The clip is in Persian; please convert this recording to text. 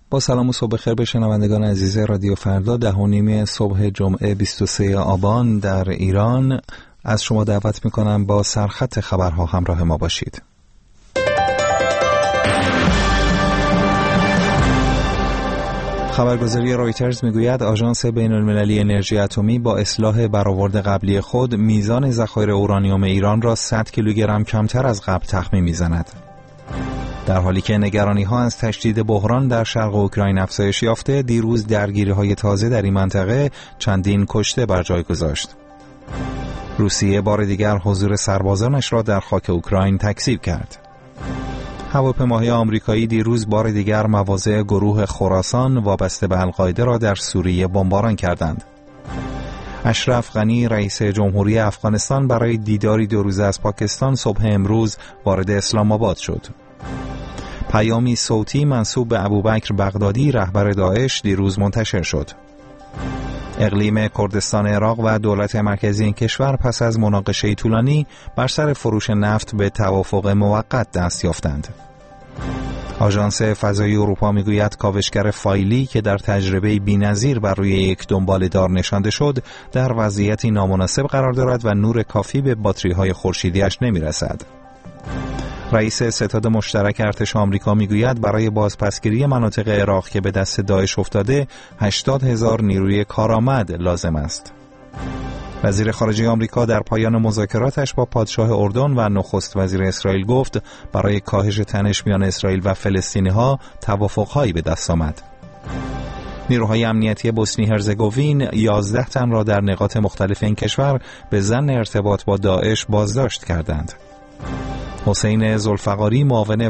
با سلام و صبح بخیر به شنوندگان عزیز رادیو فردا. 10:30 صبح جمعه 23 آبان در ایران از شما دعوت میکنم با سرخط خبرها همراه ما باشید. خبرگزاری رایترز میگوید آژانس بین‌المللی انرژی اتمی با اصلاح برآورد قبلی خود میزان ذخایر اورانیوم ایران را 100 کیلوگرم کمتر از قبل تخمین میزند. در حالی که نگرانی‌ها از تشدید بحران در شرق اوکراین افزایش یافته، دیروز درگیری‌های تازه در این منطقه چندین کشته بر جای گذاشت. روسیه بار دیگر حضور سربازانش را در خاک اوکراین تکذیب کرد. هواپیماهای آمریکایی دیروز بار دیگر مواضع گروه خراسان وابسته به القاعده را در سوریه بمباران کردند. اشرف غنی رئیس جمهوری افغانستان برای دیداری 2 روزه از پاکستان صبح امروز وارد اسلام آباد شد. پیامی صوتی منسوب به ابوبکر بغدادی رهبر داعش دیروز منتشر شد. اقلیم کردستان عراق و دولت مرکزی این کشور پس از مناقشه طولانی بر سر فروش نفت به توافق موقت دست یافتند. آژانس فضایی اروپا میگوید کاوشگر فایلی که در تجربه بی‌نظیر بر روی یک دنباله‌دار نشانده شد، در وضعیتی نامناسب قرار دارد و نور کافی به باتری‌های خورشیدی‌اش نمی‌رسد. رئیس ستاد مشترک ارتش آمریکا میگوید برای بازپسگیری مناطق عراق که به دست داعش افتاده 80,000 نیروی کارآمد لازم است. وزیر خارجه آمریکا در پایان مذاکراتش با پادشاه اردن و نخست وزیر اسرائیل گفت برای کاهش تنش میان اسرائیل و فلسطینی‌ها توافق‌هایی به دست آمد. نیروهای امنیتی بوسنی هرزگوین 11 تن را در نقاط مختلف این کشور به ظن ارتباط با داعش بازداشت کردند. حسین ذوالفقاری معاون